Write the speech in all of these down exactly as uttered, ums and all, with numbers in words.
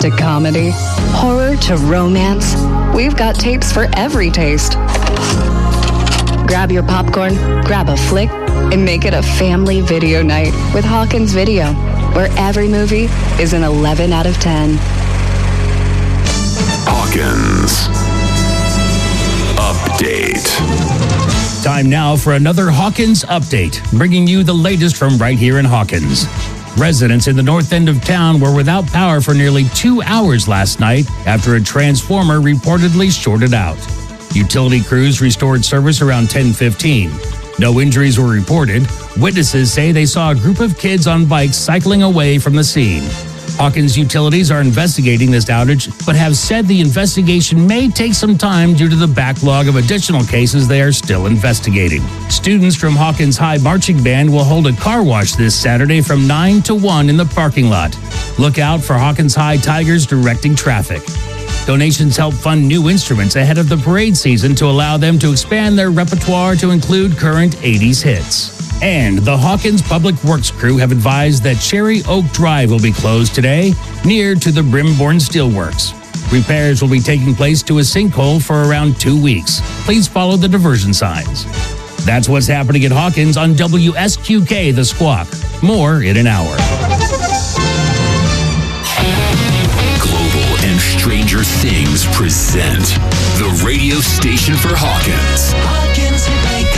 to comedy, horror to romance, we've got tapes for every taste. Grab your popcorn, grab a flick, and make it a family video night with Hawkins Video, where every movie is an eleven out of ten. Hawkins Update. Time now for another Hawkins Update, bringing you the latest from right here in Hawkins. Residents in the north end of town were without power for nearly two hours last night after a transformer reportedly shorted out. Utility crews restored service around ten fifteen. No injuries were reported. Witnesses say they saw a group of kids on bikes cycling away from the scene. Hawkins Utilities are investigating this outage, but have said the investigation may take some time due to the backlog of additional cases they are still investigating. Students from Hawkins High Marching Band will hold a car wash this Saturday from nine to one in the parking lot. Look out for Hawkins High Tigers directing traffic. Donations help fund new instruments ahead of the parade season to allow them to expand their repertoire to include current eighties hits. And the Hawkins Public Works crew have advised that Cherry Oak Drive will be closed today, near to the Brimborn Steelworks. Repairs will be taking place to a sinkhole for around two weeks. Please follow the diversion signs. That's what's happening at Hawkins on W S Q K The Squawk. More in an hour. Global and Stranger Things present the radio station for Hawkins. Hawkins Hitmaker.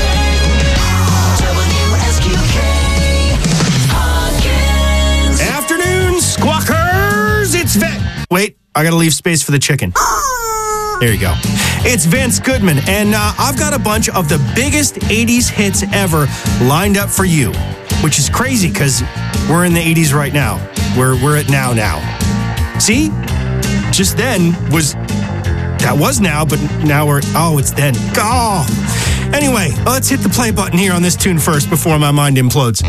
Afternoon, squawkers! It's Vince. Wait, I gotta leave space for the chicken. There you go. It's Vince Goodman, and uh, I've got a bunch of the biggest eighties hits ever lined up for you, which is crazy because we're in the eighties right now. We're we're at now now. See? Just then was that was now, but now we're oh, it's then. Oh. Anyway, let's hit the play button here on this tune first before my mind implodes.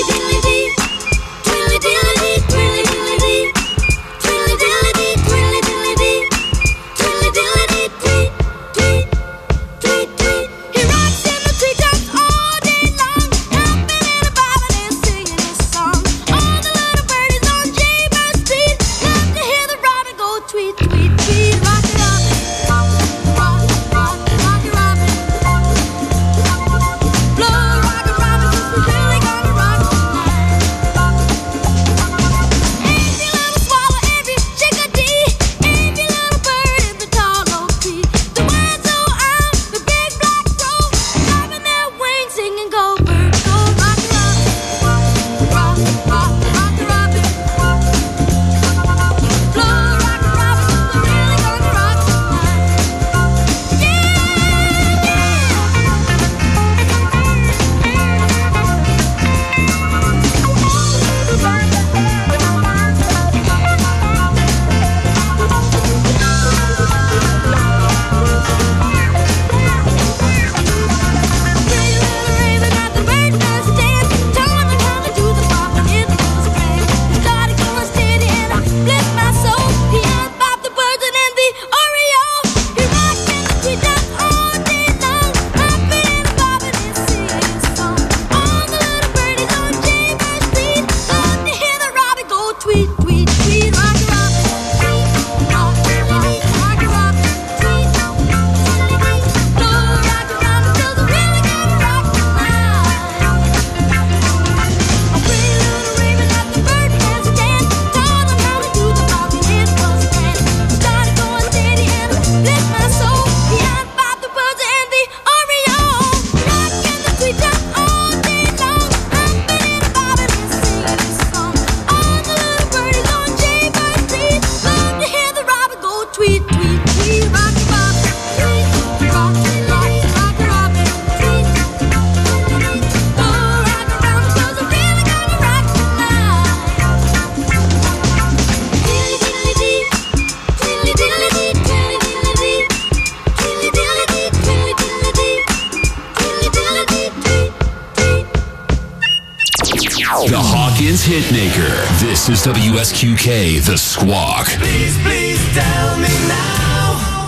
The Hawkins Hitmaker. This is W S Q K, The Squawk. Please, please tell me now.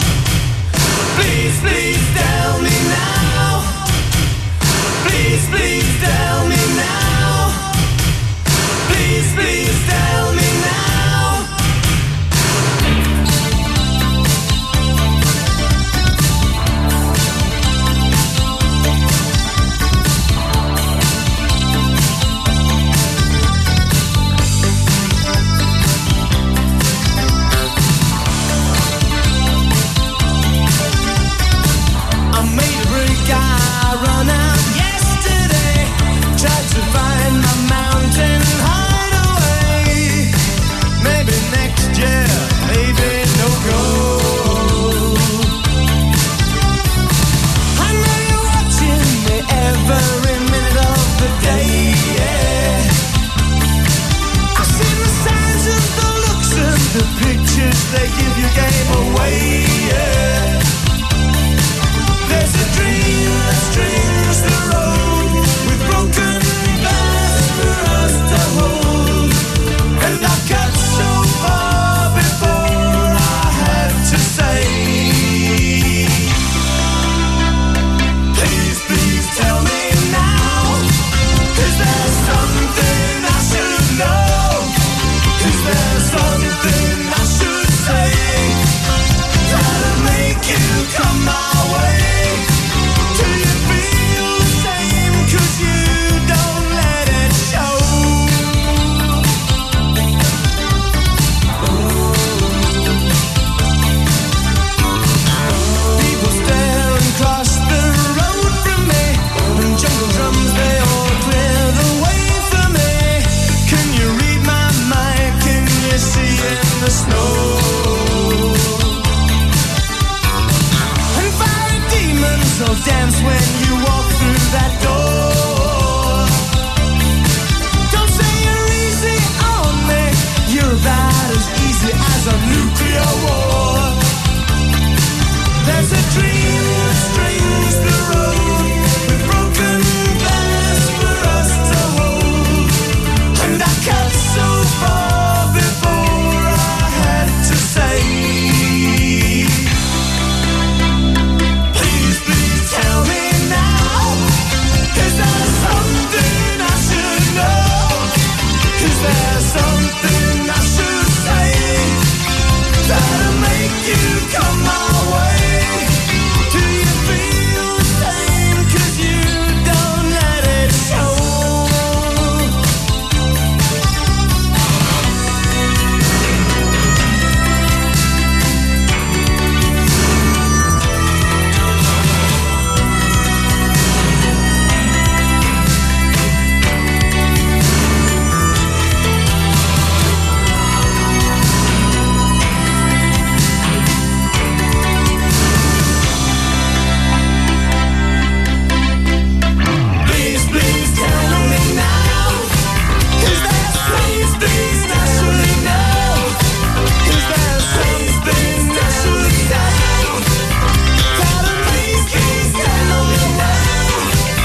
Please, please tell me now. Please, please tell me now. Please, please tell me now. they give your game away. Yeah. There's a dream that strings the road with broken glass for us to hold. And I got so far before I had to say, please, please tell me now, is there something I should know? Is there something I should say that'll make you come my way? Do you feel the same? 'Cause you don't let it show. People stare and cross the road from me, and jungle drums, they all clear the way for me. Can you read my mind? Can you see in the snow? And fiery demons will dance when you walk through that door. Don't say you're easy on me, you're about as easy as a nuclear war. There's a dream that strings the road with broken glass for us to hold. And I cut so far before I had to say, please, please tell me now, is there something I should know? Is there something I should say that'll make you come my way? Do you feel the same? 'Cause you don't let it show. Please, please tell me now, is there something I should know? Is there something I should say that'll make you tell me now?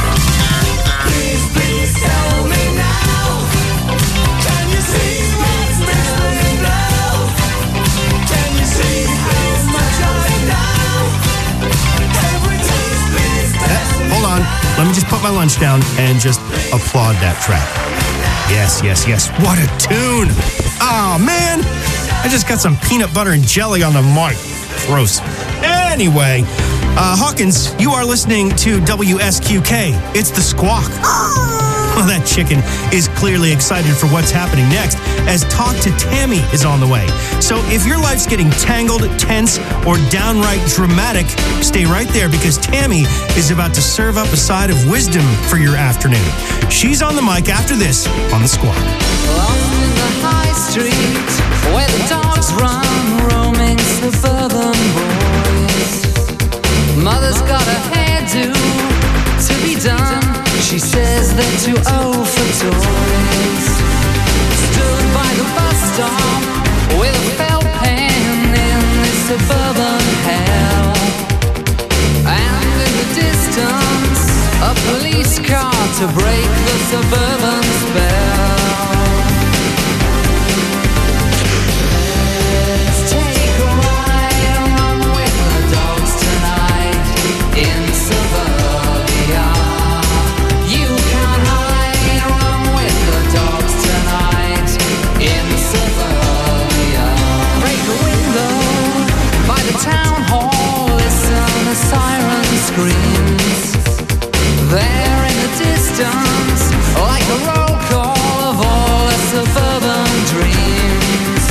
Please, please tell me now, can you see what's missing now? Can you see how much I know? Every taste, please tell me. Hold on. Let me just put my lunch down and just applaud that track. Yes, yes, yes. What a tune. Oh, man. I just got some peanut butter and jelly on the mic. Gross. Anyway, uh, Hawkins, you are listening to W S Q K. It's the Squawk. Well, that chicken is clearly excited for what's happening next, as Talk to Tammy is on the way. So if your life's getting tangled, tense, or downright dramatic, stay right there, because Tammy is about to serve up a side of wisdom for your afternoon. She's on the mic after this on the Squawk. Lost in the high street where the dogs run, roaming suburban boys. Mother's got a hairdo to be done. She says they're too old for toys. Stood by the bus stop with a felt pen in this suburban hell. And in the distance, a police car to break the suburban spell. Let's take a ride and run with the dogs tonight in suburbia. You can hide and run with the dogs tonight in suburbia. Break a window by the town hall, listen to siren screams. There in the distance, like a roll call of all the suburban dreams.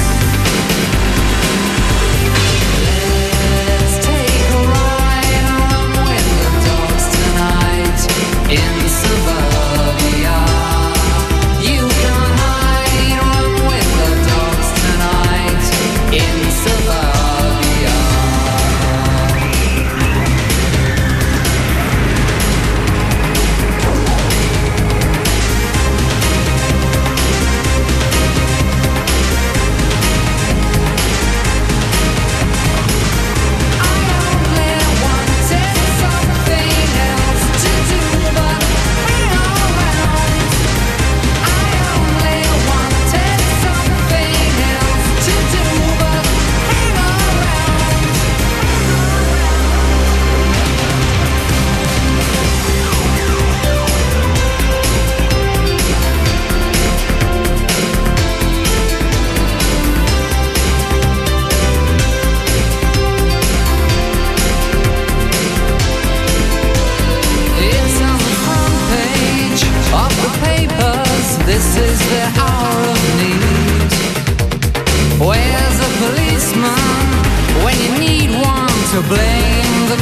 Let's take a ride and run with the dogs tonight in suburbia. You can hide and run with the dogs tonight in suburbia.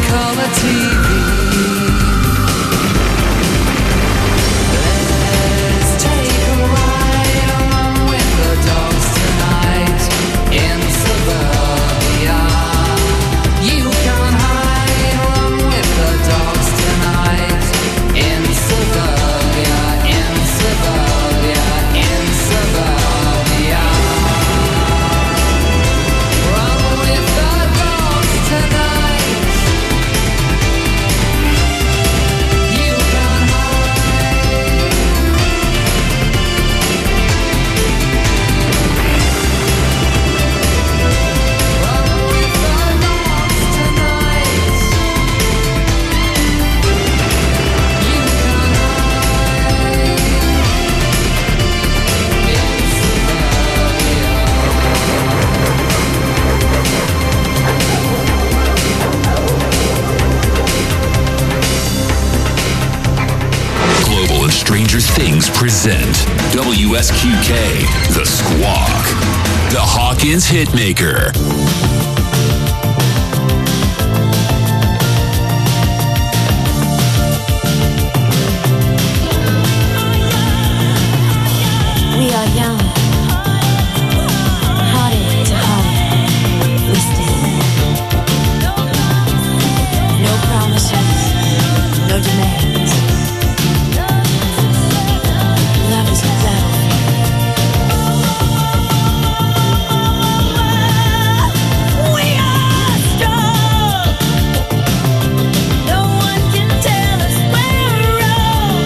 color T V. Let's take a ride along with the dogs tonight in suburbia. You can hide along with the dogs tonight in suburbia, in suburbia, in suburbia. Run with the dogs tonight. You can hide. Run with the dogs tonight. You can hide in Global and Stranger Things present W S Q K, The Squawk, the Hawkins Hitmaker. We are young, hearted to hearted, we stand. No promises, no demands. Love is a battlefield. We are strong. No one can tell us we're wrong.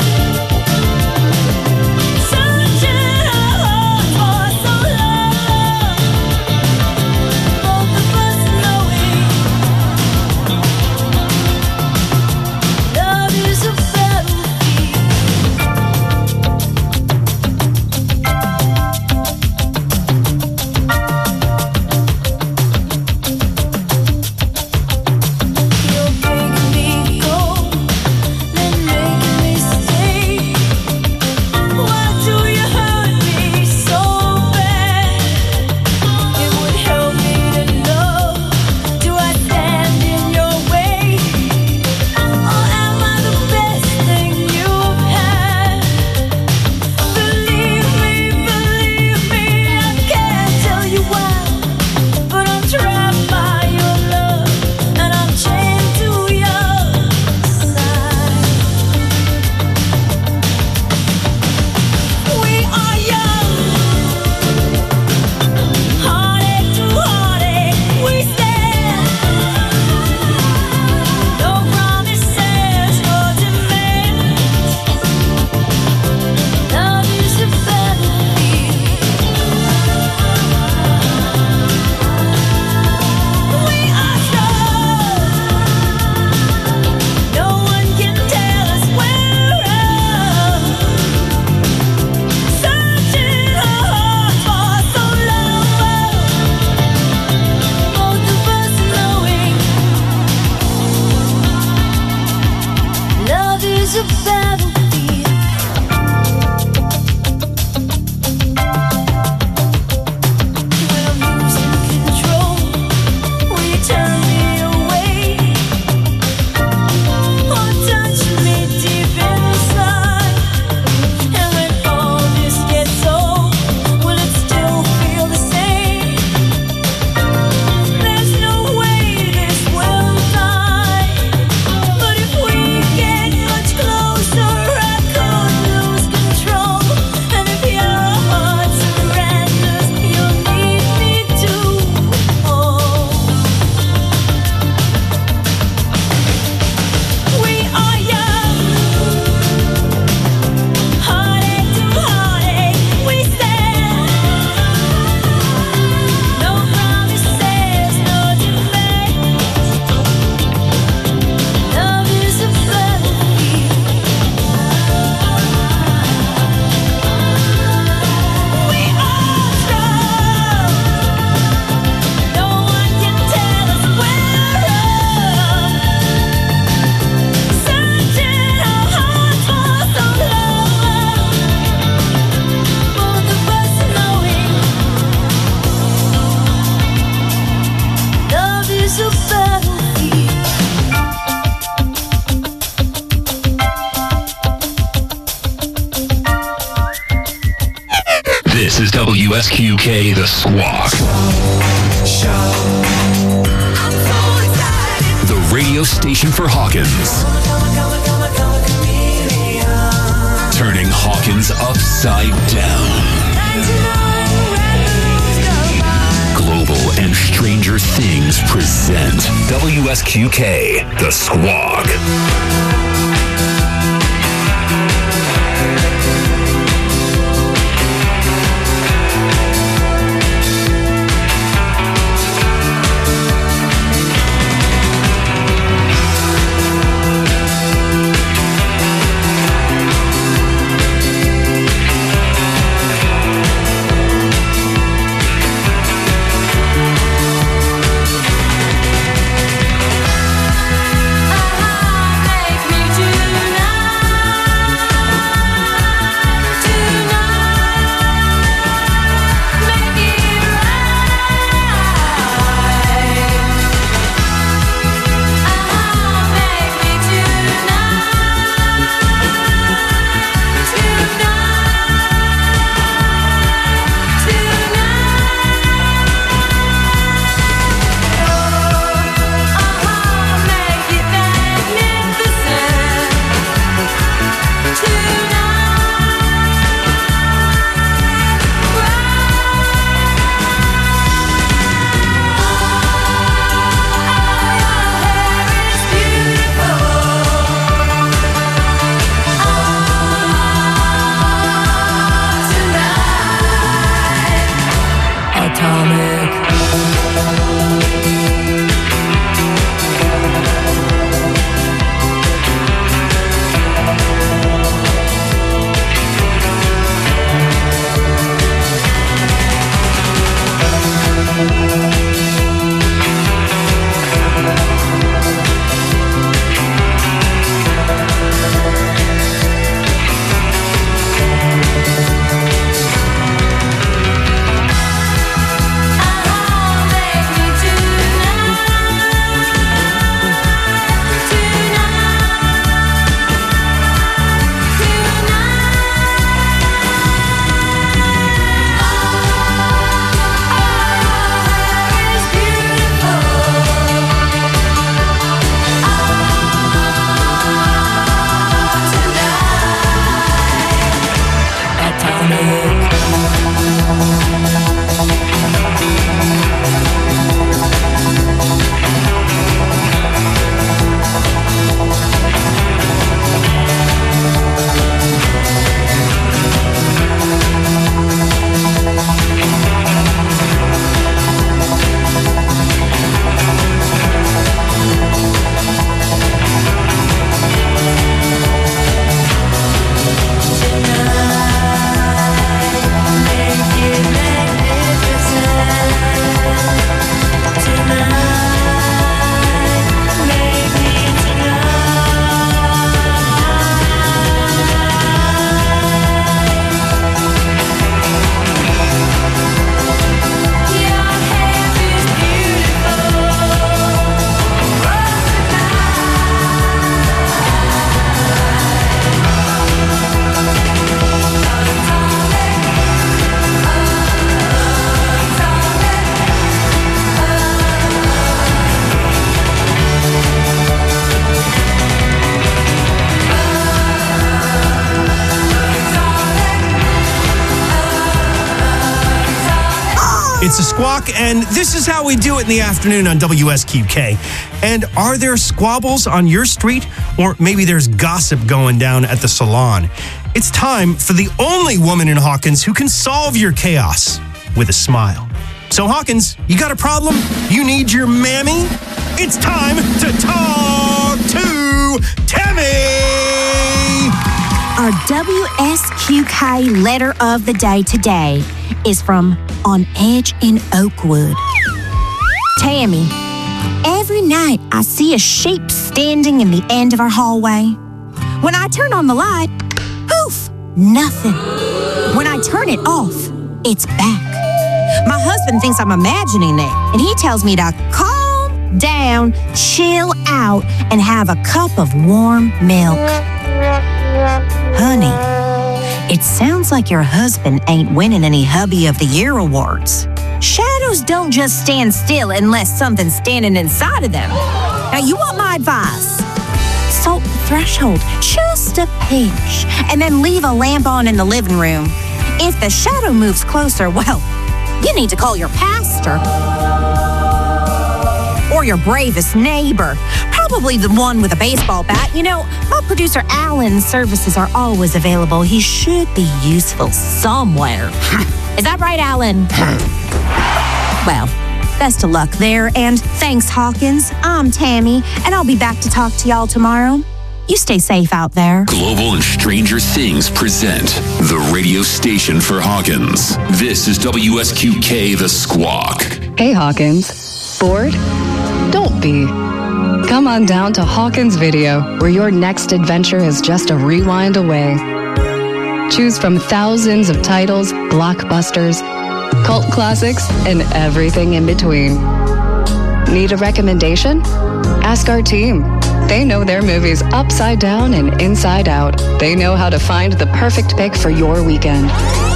Searching our hearts for so long, both of us knowing love is a battlefield. You're breaking me cold, then making me stay. Why do you hurt me so bad? It would help me to know. Do I stand in your way, or am I the best thing you've had? Believe me, believe me, I can't tell you why, but I'm trapped by your love, and I'm chained to your side. We are young, heartache to heartache, we stand. No promises, no demands. Love is a battlefield. We are strong. No one can tell us we're wrong. Searching our hearts for so long, both of us knowing love is a battlefield. When I'm losing control, will you turn me away, or touch me deep inside? And when all this gets old, will it still feel the same? There's no way this will die, but if we get much closer, I could lose control. And if your heart surrenders, you'll need me to hold. We are young, heartache to heartache, we stand. No promises, no demands. Love is a battlefield. We are strong. No one can tell us we're wrong. Searching our hearts for so long, both of us knowing love is a battlefield. W S Q K, The Squawk. The radio station for Hawkins. Turning Hawkins upside down. Global and Stranger Things present W S Q K, The Squawk. It's a Squawk, and this is how we do it in the afternoon on W S Q K. And are there squabbles on your street? Or maybe there's gossip going down at the salon. It's time for the only woman in Hawkins who can solve your chaos with a smile. So Hawkins, you got a problem? You need your mammy? It's time to talk to Tammy! Our W S Q K letter of the day today is from On Edge in Oakwood. Tammy, every night I see a sheep standing in the end of our hallway. When I turn on the light, poof, nothing. When I turn it off, it's back. My husband thinks I'm imagining it, and he tells me to calm down, chill out, and have a cup of warm milk. Honey, It sounds like your husband ain't winning any Hubby of the Year awards. Shadows don't just stand still unless something's standing inside of them. Now, you want my advice? Salt the threshold just a pinch, and then leave a lamp on in the living room. If the shadow moves closer, well, you need to call your pastor. Or your bravest neighbor. Probably the one with a baseball bat. You know, my producer Alan's services are always available. He should be useful somewhere. Is that right, Alan? Well, best of luck there, and thanks, Hawkins. I'm Tammy, and I'll be back to talk to y'all tomorrow. You stay safe out there. Global and Stranger Things present the radio station for Hawkins. This is W S Q K The Squawk. Hey, Hawkins. Bored? Don't be. Come on down to Hawkins Video, where your next adventure is just a rewind away. Choose from thousands of titles, blockbusters, cult classics, and everything in between. Need a recommendation? Ask our team. They know their movies upside down and inside out. They know how to find the perfect pick for your weekend.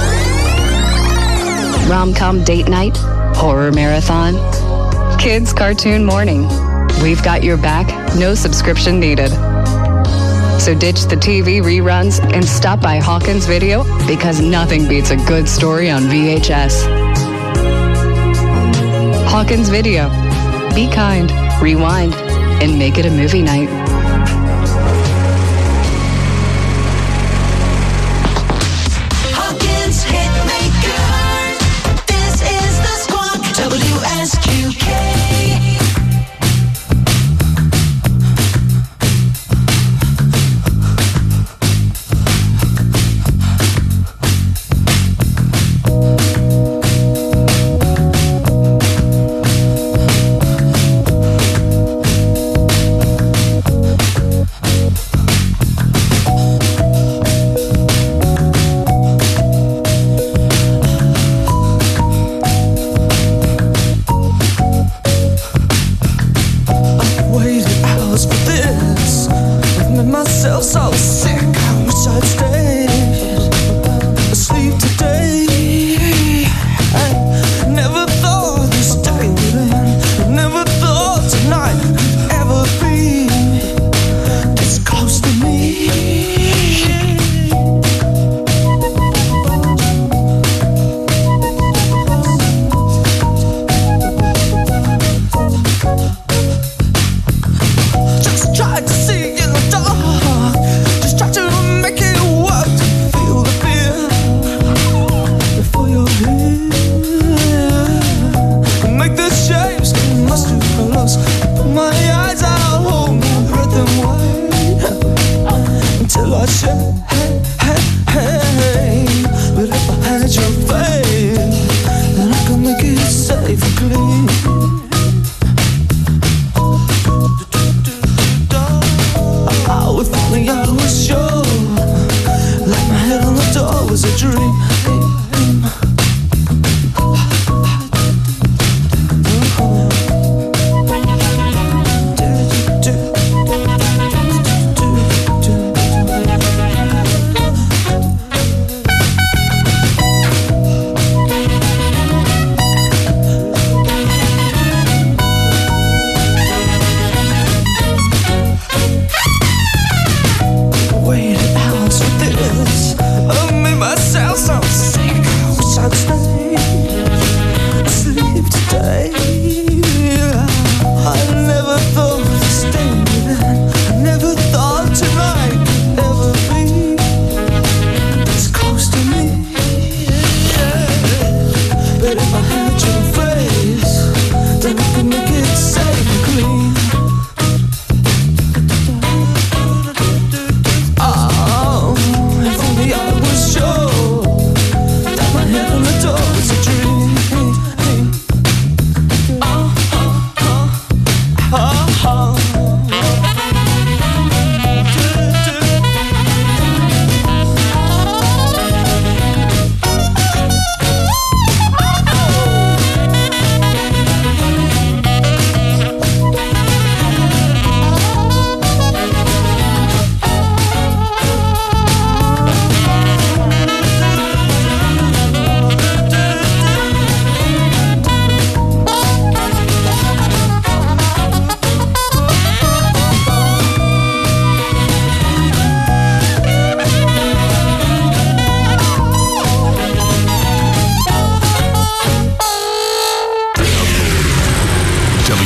Rom-com date night, horror marathon, kids cartoon morning. We've got your back, no subscription needed. So ditch the T V reruns and stop by Hawkins Video, because nothing beats a good story on V H S. Hawkins Video. Be kind, rewind, and make it a movie night. Hawkins Hitmaker. This is the Squawk. W S Q K.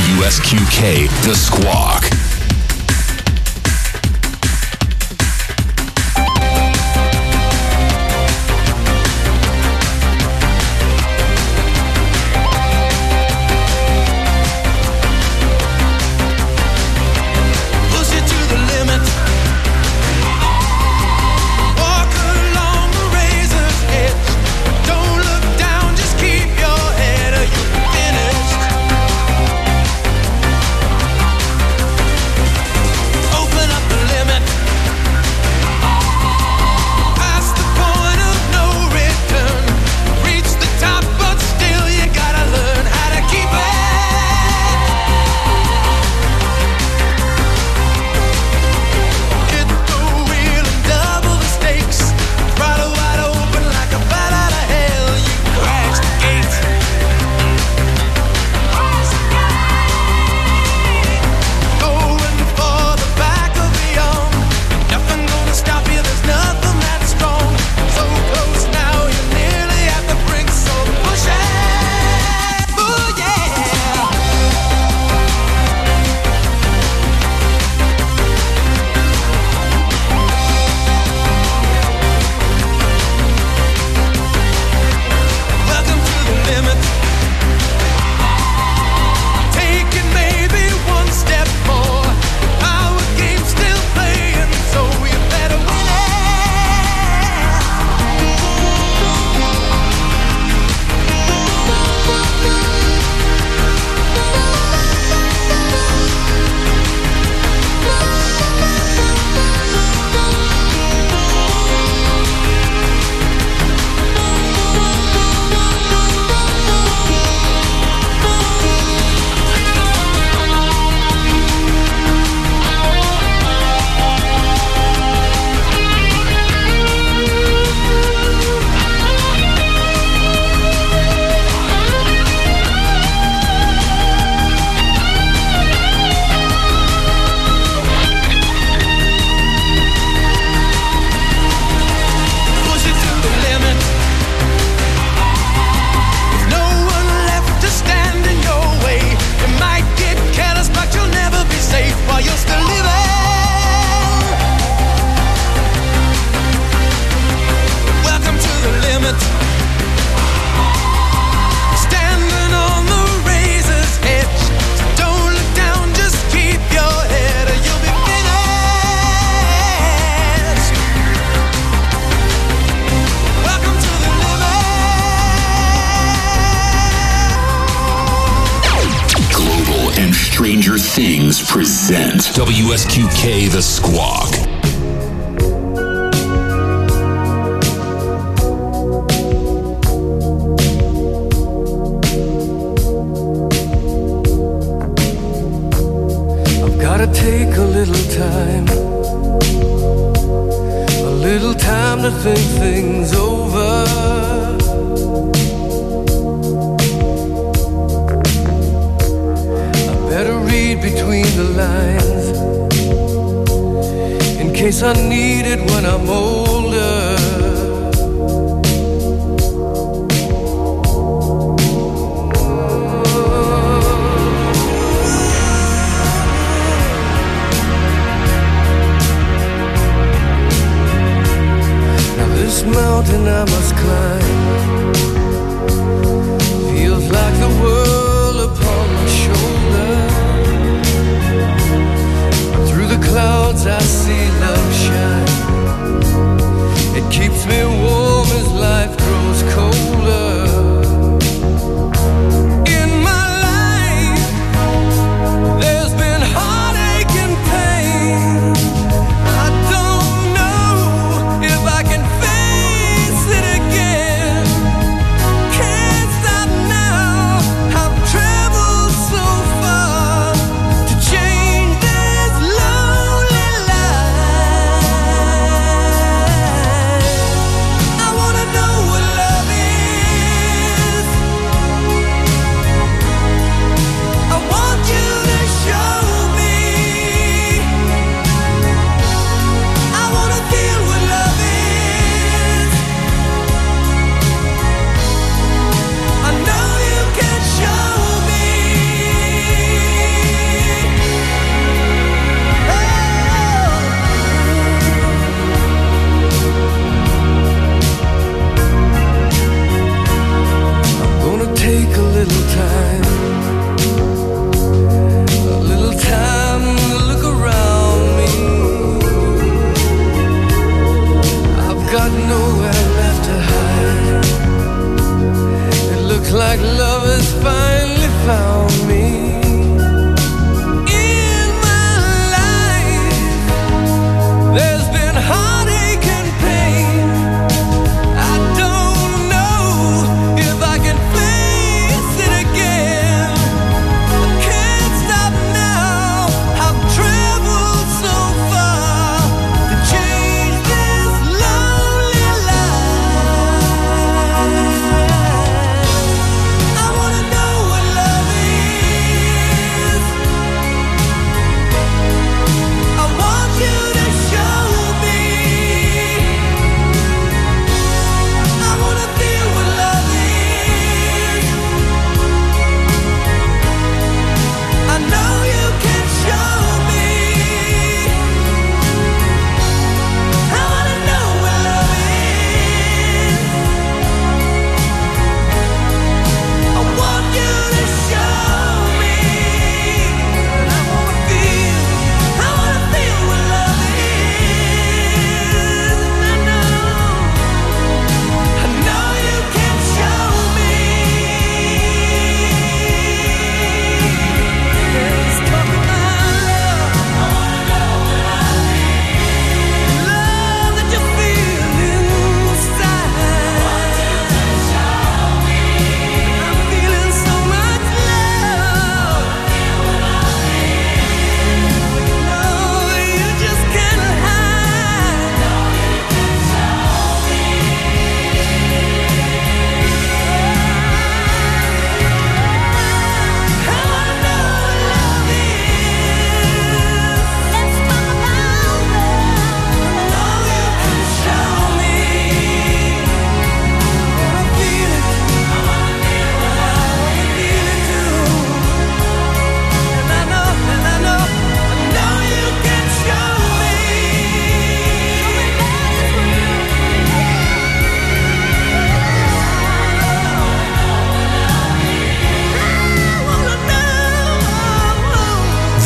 W S Q K, The Squawk. Push it to the limit. Walk along the razor's edge. Don't look down, just keep your head or you're finished. Open up the limit. Past the point of no return. Reach the top, but still you gotta learn how to keep it. Hit the wheel and double the stakes. Throttle wide open like a bat out of hell. You crash the gate. Going for the back of the arm. Nothing gonna stop you. There's nothing that strong. So close now, you're nearly at the brink. So push it. Ooh yeah. Welcome to the limit. Taking maybe one step more. Our game's still playing, so you better win Push it to the limit. There's no one left to stand in your way. You might get careless, but you'll never be safe while you're still living. Welcome to the limit. Standing on the razor's edge. So don't look down, just keep your head or you'll be finished. Welcome to the limit. Global and Stranger Things present W S Q K, The Squawk. I've gotta take a little time, a little time to think things over. I better read between the lines in case I need it when I'm older. Now this mountain I must climb feels like the world upon my shoulder. Through the clouds I see love shine. It keeps me warm as life grows colder. In my life there's been heartache and pain. I don't know if I can face it again.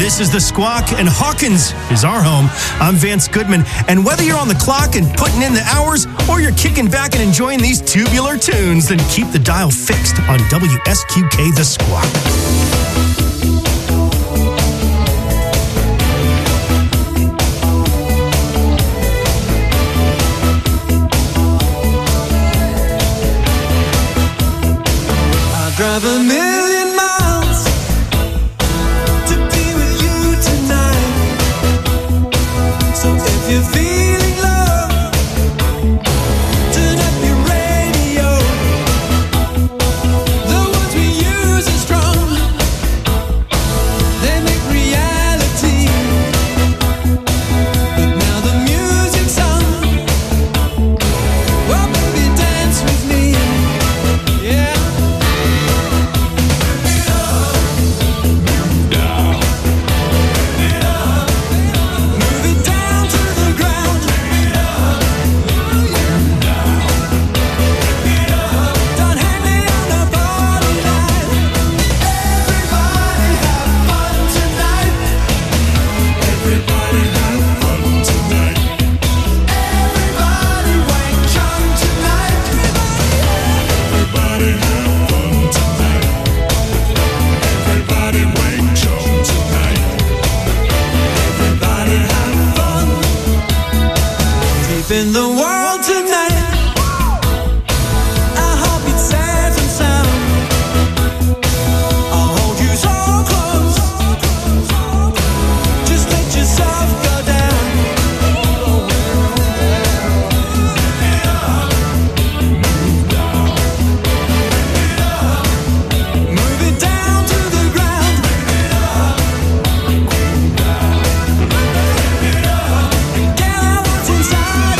This is The Squawk, and Hawkins is our home. I'm Vance Goodman, and whether you're on the clock and putting in the hours, or you're kicking back and enjoying these tubular tunes, then keep the dial fixed on W S Q K The Squawk. Drive a million miles to be with you tonight. So if you're feeling love, turn up your radio. The words we use are strong. They make reality. But now the music's on. Well, baby, dance with me. Yeah. In the world tonight, our heartbeat sad and sound. I'll hold you so close. Just let yourself go down. Move it down to the ground. Get out what's inside.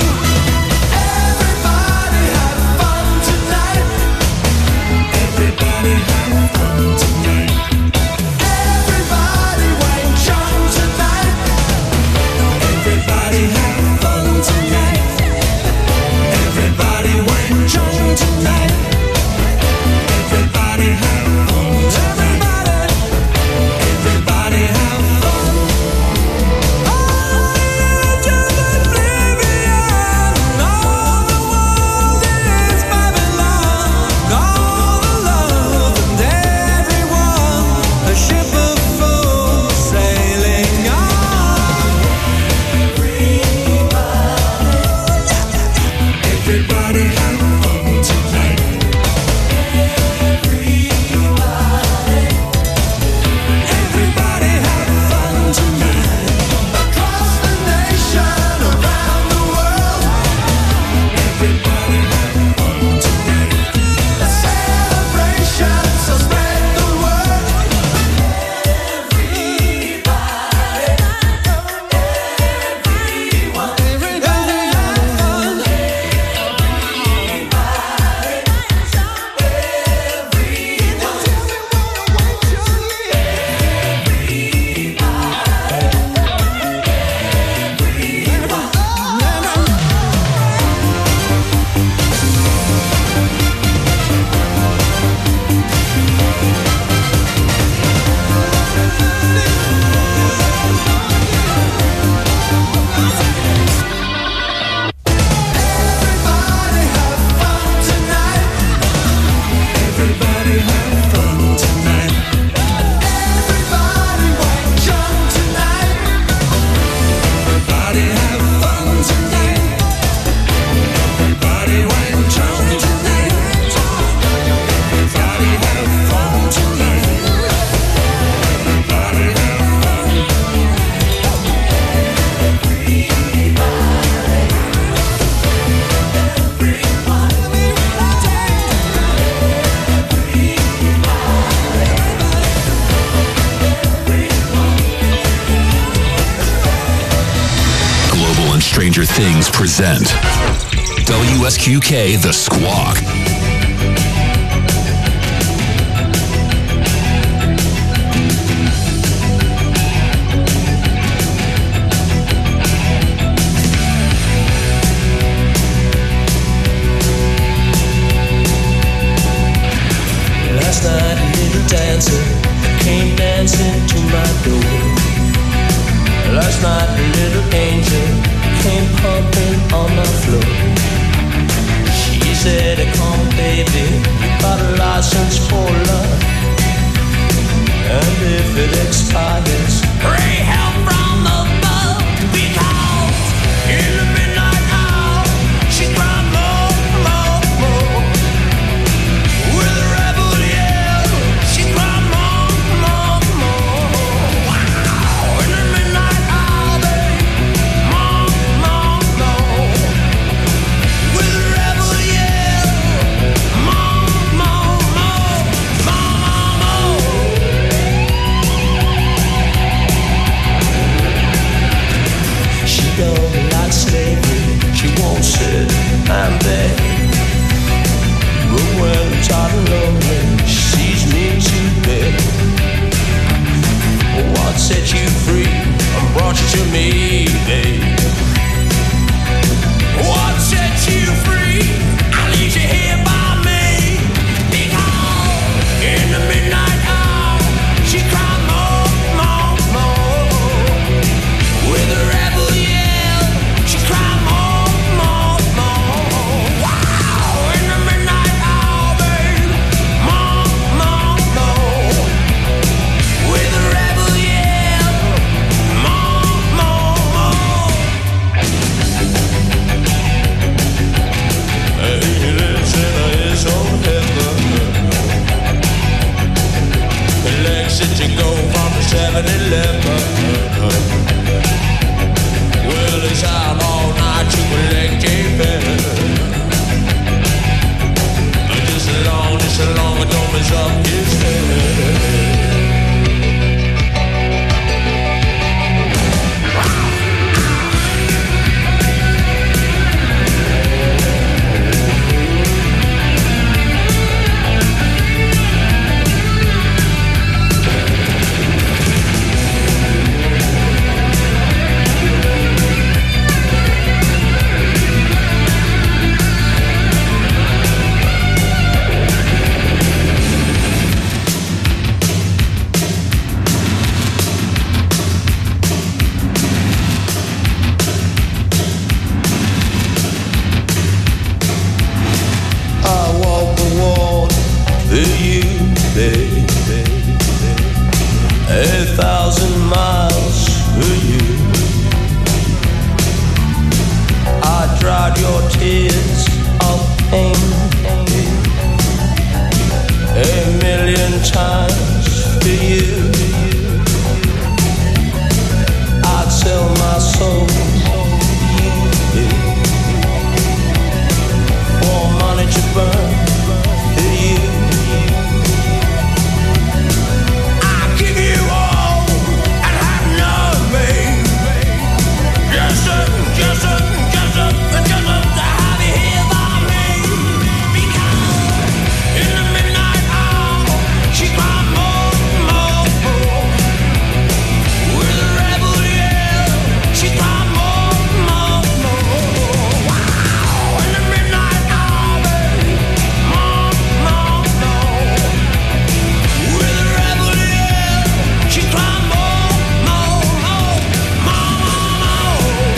Stranger Things present W S Q K The Squawk. Last night a little dancer came dancing to my door. night a little angel came pumping on the floor. She said, come on baby, you got a license for love, and if it expires, pray help from above, because in the midnight hour she cried more, more, more. With a rebel yell, she cried more, more, more. Wow, in the midnight hour, babe, more, more, more. With a rebel yell, more, more, more, more, more. She don't like slavery, she won't sit and beg. But when I'm tired and lonely, she sees me to bed. What set you free and brought you to me, babe? What set you free? I leave you here by me. Because in the midnight hour, she cried more, more, more. With a rebel yell, she cried more, more, more. Wow, in the midnight hour, babe, more, more, more. With a rebel yell, more, more, more. He lives in his own heaven. Lexington go from the seven eleven. Well, he's out all night to collect a pen. Just as long, just as long as don't mess up his head. I walk the wall for you, baby. A thousand miles for you. I dried your tears of pain a million times for you. I'd sell my soul for you. For money to burn for you. I give you all and have nothing. Just a, just a, just a, just a, to have you here by me. Because in the midnight hour, she cried more, more, more. With a rebel yell, she cried more, more, more. Wow, in the midnight hour, babe, more, more, more. With a rebel yell, she cried more, more, more, more, more.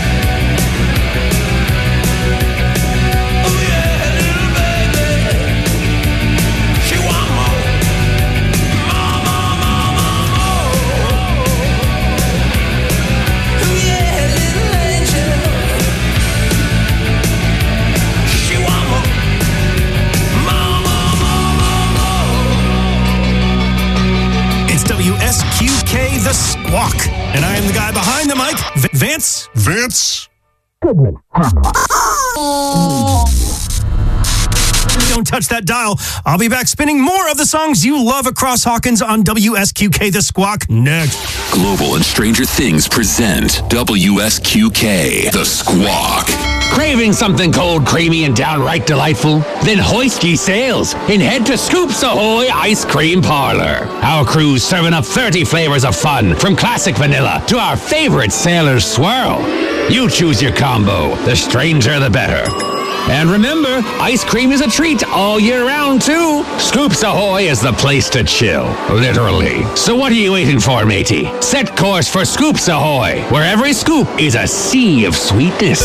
Oh yeah, little baby, she want more, more, more, more, more, more. Oh yeah, little angel, she want more, more, more, more, more, more. It's W S Q K The Squawk, and I am the guy behind the mic, V- Vance. Vince. Don't touch that dial. I'll be back spinning more of the songs you love across Hawkins on W S Q K The Squawk next. Global and Stranger Things present W S Q K The Squawk. Craving something cold, creamy, and downright delightful? Then hoist ye sails and head to Scoops Ahoy Ice Cream Parlor. Our crew's serving up thirty flavors of fun, from classic vanilla to our favorite Sailor's Swirl. You choose your combo. The stranger, the better. And remember, ice cream is a treat all year round, too. Scoops Ahoy is the place to chill, literally. So what are you waiting for, matey? Set course for Scoops Ahoy, where every scoop is a sea of sweetness.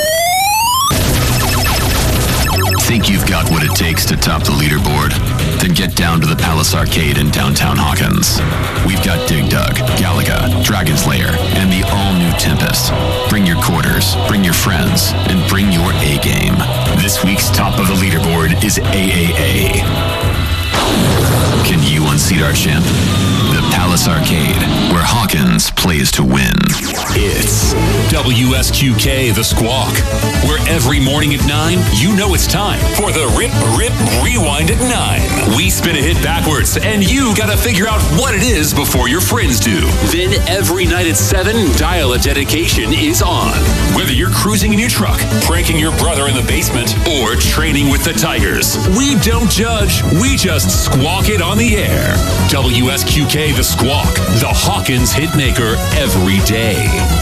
Think you've got what it takes to top the leaderboard? Then get down to the Palace Arcade in downtown Hawkins. We've got Dig Dug, Galaga, Dragon's Lair, and the all-new Tempest. Bring your quarters, bring your friends, and bring your A-game. This week's top of the leaderboard is A A A. Can you unseat our champ? The Palace Arcade, where Hawkins plays to win. It's W S Q K The Squawk, where every morning at nine, you know it's time for the Rip Rip Rewind at nine. We spin a hit backwards, and you gotta figure out what it is before your friends do. Then every night at seven, Dial a Dedication is on. Whether you're cruising in your truck, pranking your brother in the basement, or training with the Tigers, we don't judge, we just squawk it on the air. W S Q K The Squawk, the Hawkins hitmaker every day.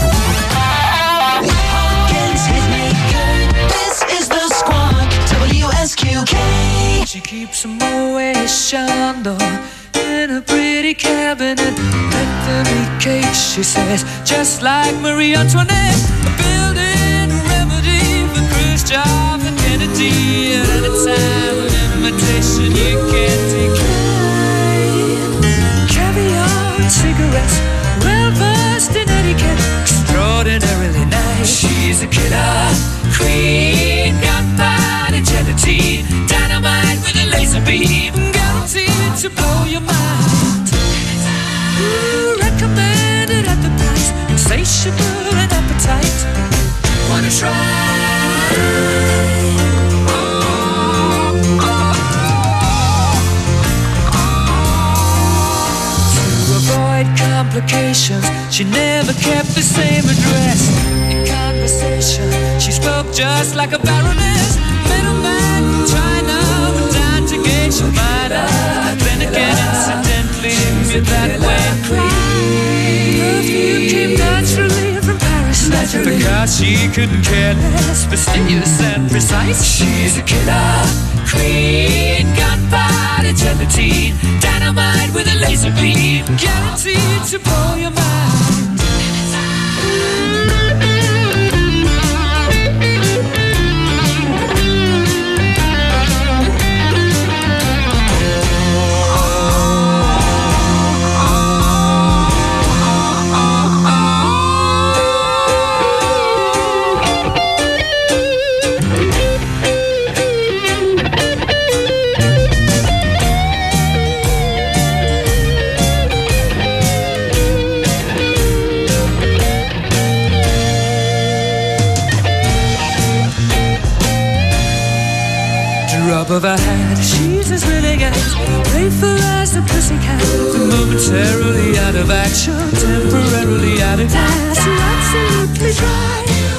Hawkins Hitmaker, this is the Squawk, W S Q K. She keeps a Moet Chandon in a pretty cabinet. Anthony cake, she says, just like Marie Antoinette. A building remedy for Khrushchev and Kennedy. At any time, an invitation you can't decline. Caviar and cigarettes, well versed in etiquette, extraordinarily nice. She's a killer queen, gunpowder gelatine, dynamite with a laser beam, guaranteed to blow your mind. Ooh, recommended at the price, insatiable and appetite. Wanna try? Complications, she never kept the same address. In conversation, she spoke just like a baroness. Middleman from China, but down to Geisha Minor. Then again, incidentally, me that way. Perfume came naturally from Paris, naturally, because she couldn't care less, fastidious and precise. She's a killer queen, gunpowder gelatine, dynamite with a laser beam, guaranteed to blow your mind. Drop of a hat, she's as willing as playful as a pussycat. Momentarily out of action, temporarily out of gas. You're absolutely dry.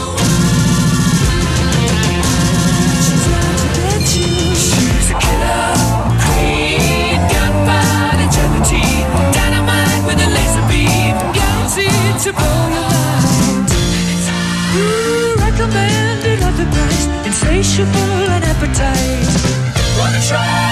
She's out to get you. She's a killer queen, gunpowder gelatine, dynamite with a laser beam, guaranteed to blow your mind. Ooh, recommended at the price, insatiable and appetite. Wanna try?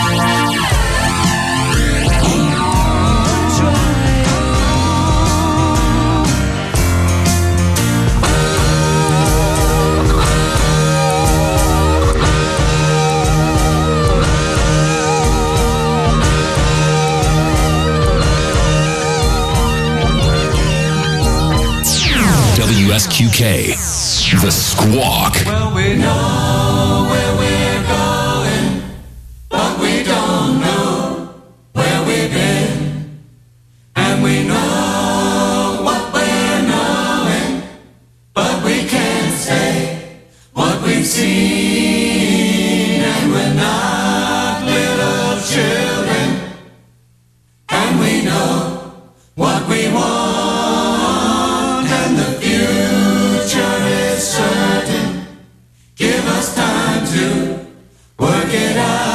W S Q K, The Squawk. Well, we know where we're going, but we don't know where we've been. And we know what we're knowing, but we can't say what we've seen. And we're not little children, and we know what we want, and the future is certain. Give us time to work it out.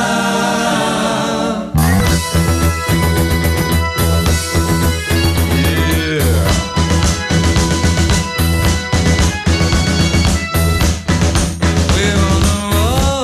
We're on the road.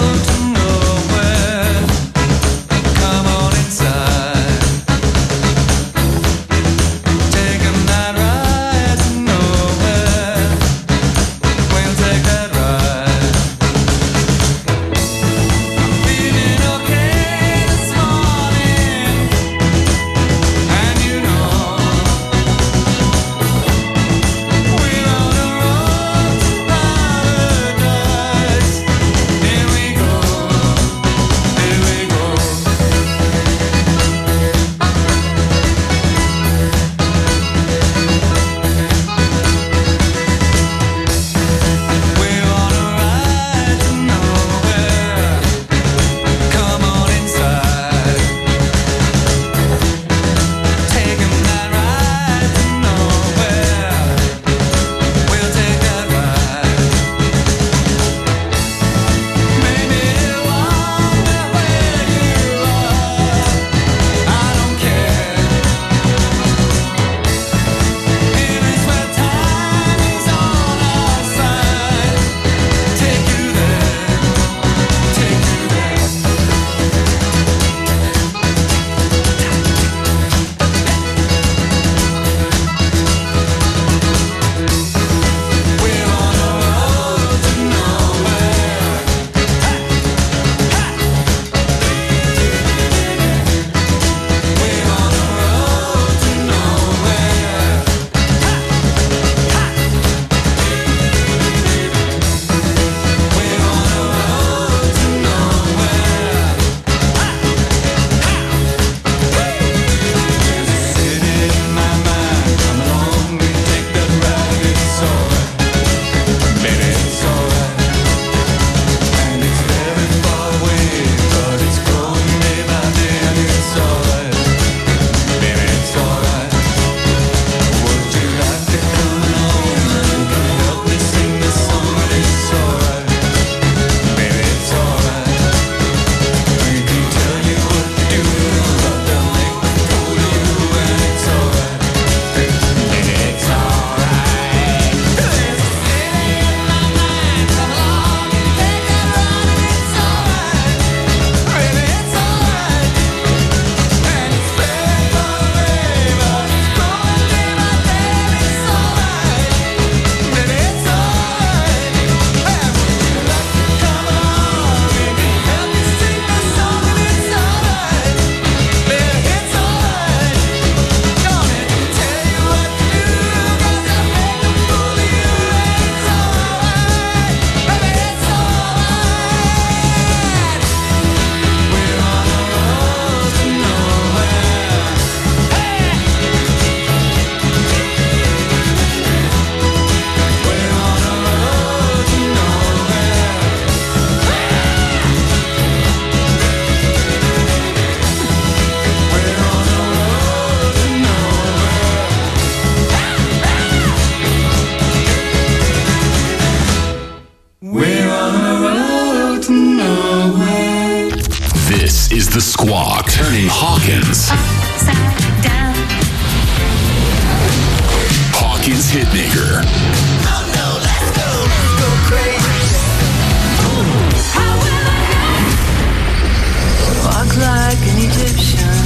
Hawkins. Hawkins Hitmaker. Walk like an Egyptian.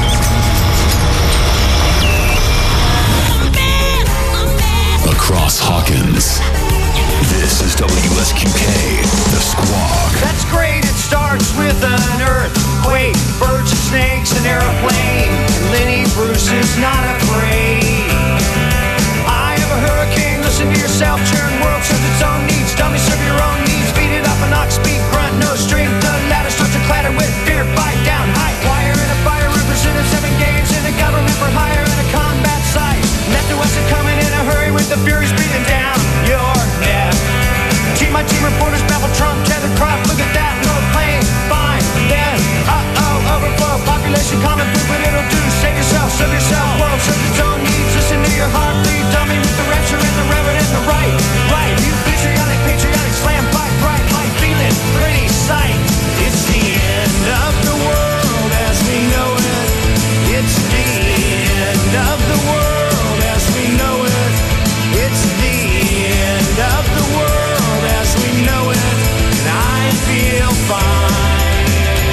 Across Hawkins. This is W S Q K, The Squawk. That's great, it starts with an earthquake, birds and snakes, an airplane. Lenny Bruce is not afraid. I have a hurricane, listen to yourself, churn, world serves its own needs. Dummy, serve your own needs, beat it up an ox, speed, grunt, no strength. The ladder starts to clatter with fear, fight down, high wire in a fire, represented seven games in a government for hire in a combat site. Left to west are coming in a hurry with the furies breathing down your neck. Team, my team reporters babble Trump, tether crop, look at that, no plane, fine, then, uh-oh, overflow, population, common food, what it'll do, save yourself, serve yourself, world serves its own needs, listen to your heart, bleed, dummy with the rapture and the reverend and the right, right, you patriotic, patriotic, slam, fight, bright, light, feeling, pretty sight, it's the end of the world as we know it, it's the end of the world as we know it, it's the end of the world as we know it, and I feel fine.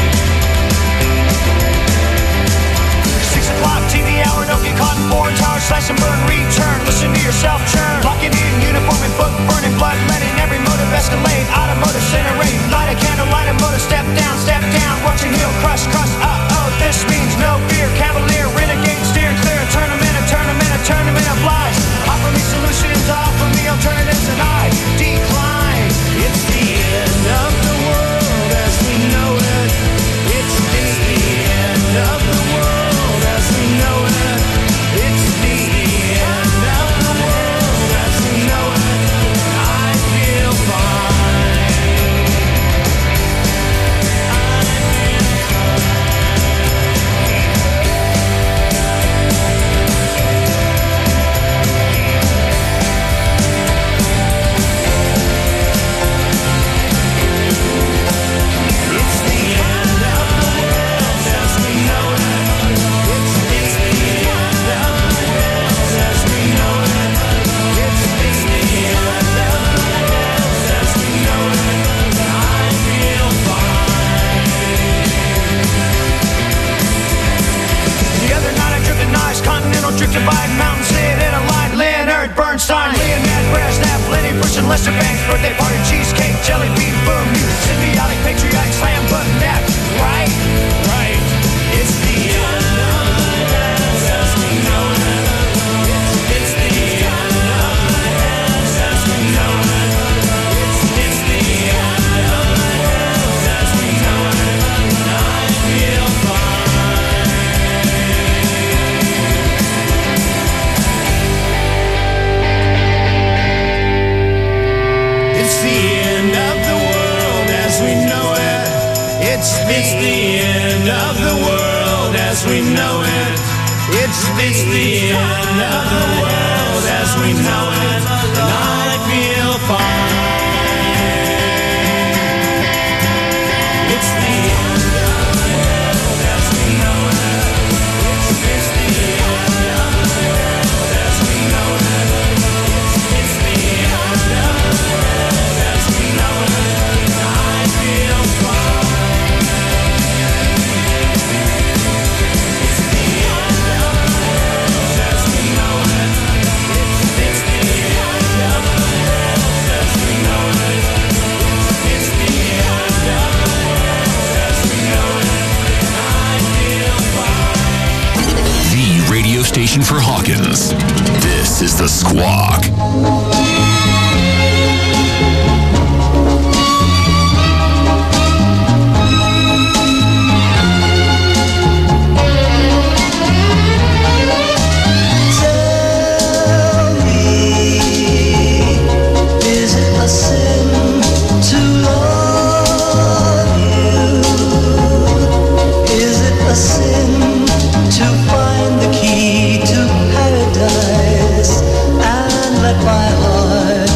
Six o'clock T V hour, don't get caught in foreign towers, slash and burn, return, listen to yourself churn, locking in uniform and book, burning blood, letting every motive escalate, automotive generate, light a candle, light a motor, step down, step down, watch your heel crush, crush, uh-oh, this means no fear, cavalier, renegade, steer clear, a tournament, a tournament, a tournament of lies, offer me solutions, offer me alternatives, and I decline, it's the end of the world as we know it, it's the end of the world as we know it, it's the end of the world as we know it, I feel fine. The other night I tripped a nice continental drift divide mountain sit in a line Leonard Bernstein Leonard Brezhnev Lenny Bruce and Lester Banks birthday party cheesecake jelly bean boom you symbiotic patriotic slam button that right right it's the end of the world as we know it it's, it's the end of the world as we know it it's, it's the end of the world as we know it I feel fine. It's the end of the world as we know it. It's, it's the end of the world as we know it. It's, it's the end of the world as we know it. And I feel fine. It's the end of the world as we know it. It's, it's the end of the world as we know it. It's, it's the end of the world as we know it. And I feel fine. It's the end of the world as we know it. It's, it's the end of the world as we know it. It's, it's the end of the world as we know it. And I feel fine. The radio station for Hawkins. This is The Squawk. Tell me, is it a sin to love you? Is it a sin to find the key to paradise and let my heart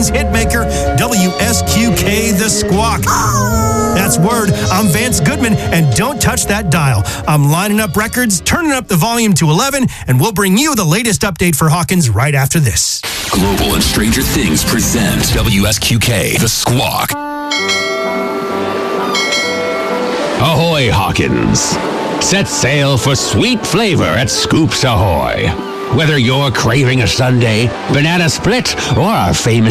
Hawkins hitmaker, W S Q K The Squawk. That's word. I'm Vance Goodman, and don't touch that dial. I'm lining up records, turning up the volume to eleven, and we'll bring you the latest update for Hawkins right after this. Global and Stranger Things present W S Q K The Squawk. Ahoy, Hawkins. Set sail for sweet flavor at Scoops Ahoy. Whether you're craving a sundae, banana split, or our famous